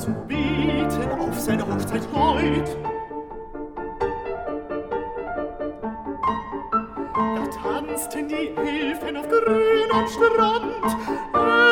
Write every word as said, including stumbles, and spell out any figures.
zu beten auf seine Hochzeit heut. Da tanzten die Elfen auf grünem Strand,